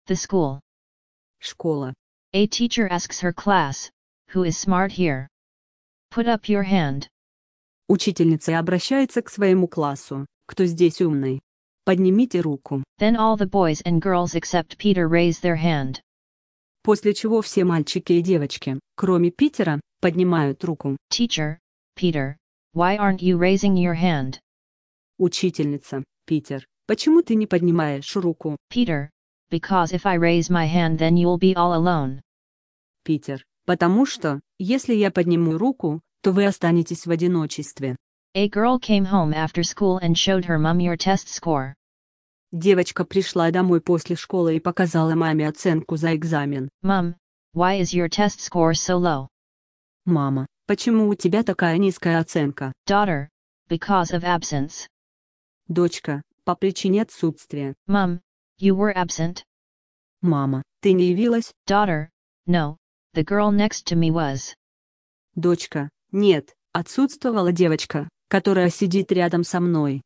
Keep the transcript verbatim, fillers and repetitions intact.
The school. Школа. A teacher asks her class, who is smart here? Put up your hand. Учительница обращается к своему классу. Кто здесь умный? Поднимите руку. Then all the boys and girls except Peter raise their hand. После чего все мальчики и девочки, кроме Питера, поднимают руку. Teacher, Peter, why aren't you raising your hand? Учительница, Питер, почему ты не поднимаешь руку? Peter, because if I raise my hand then you'll be all alone. Питер, потому что, если я подниму руку, то вы останетесь в одиночестве. A girl came home after school and showed her mum your test score. Девочка пришла домой после школы и показала маме оценку за экзамен. Mum, why is your test score so low? Мама, почему у тебя такая низкая оценка? Daughter, because of absence. Дочка, по причине отсутствия. Mum, you were absent? Мама, ты не явилась? Daughter, no, the girl next to me was. Дочка, нет, отсутствовала девочка, которая сидит рядом со мной.